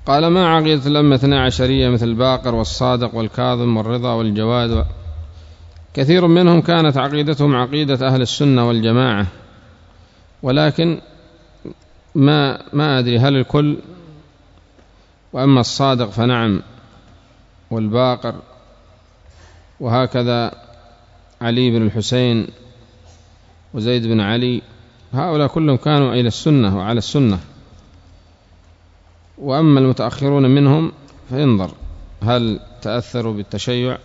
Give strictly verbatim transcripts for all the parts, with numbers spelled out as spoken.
قال: ما عقيدة الأمة اثنا عشرية مثل الباقر والصادق والكاظم والرضا والجواد؟ كثير منهم كانت عقيدتهم عقيدة أهل السنة والجماعة، ولكن ما ما أدري هل الكل. وأما الصادق فنعم، والباقر، وهكذا علي بن الحسين وزيد بن علي، هؤلاء كلهم كانوا إلى السنة وعلى السنة. وأما المتأخرون منهم فينظر هل تأثروا بالتشيع.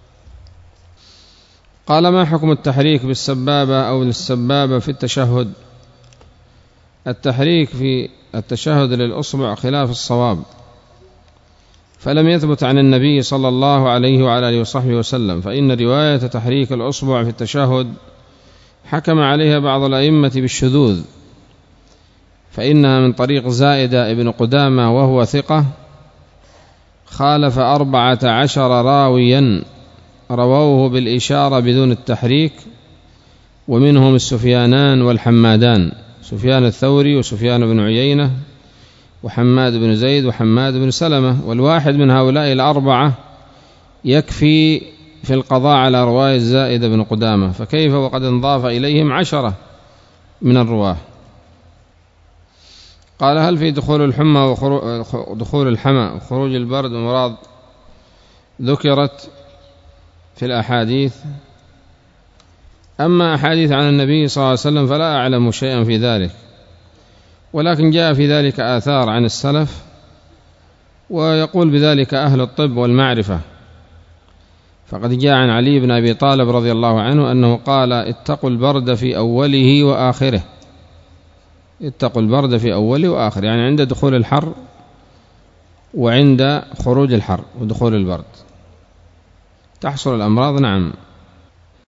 قال: ما حكم التحريك بالسبابة أو للسبابة في التشهد؟ التحريك في التشهد للأصبع خلاف الصواب، فلم يثبت عن النبي صلى الله عليه وعلى آله وصحبه وسلم، فإن رواية تحريك الأصبع في التشهد حكم عليها بعض الأئمة بالشذوذ، فإنها من طريق زائدة ابن قدامة وهو ثقة، خالف أربعة عشر راويا رووه بالإشارة بدون التحريك، ومنهم السفيانان والحمادان، سفيان الثوري وسفيان بن عيينة وحماد بن زيد وحماد بن سلمة، والواحد من هؤلاء الأربعة يكفي في القضاء على رواية زائدة بن قدامة، فكيف وقد انضاف إليهم عشرة من الرواه. قال: هل في دخول الحمى ودخول الحمى وخروج البرد ومرض ذكرت في الأحاديث؟ أما أحاديث عن النبي صلى الله عليه وسلم فلا أعلم شيئا في ذلك، ولكن جاء في ذلك آثار عن السلف، ويقول بذلك أهل الطب والمعرفة. فقد جاء عن علي بن أبي طالب رضي الله عنه أنه قال: اتقوا البرد في أوله وآخره، اتقوا البرد في أوله وآخره، يعني عند دخول الحر وعند خروج الحر ودخول البرد تحصل الأمراض. نعم.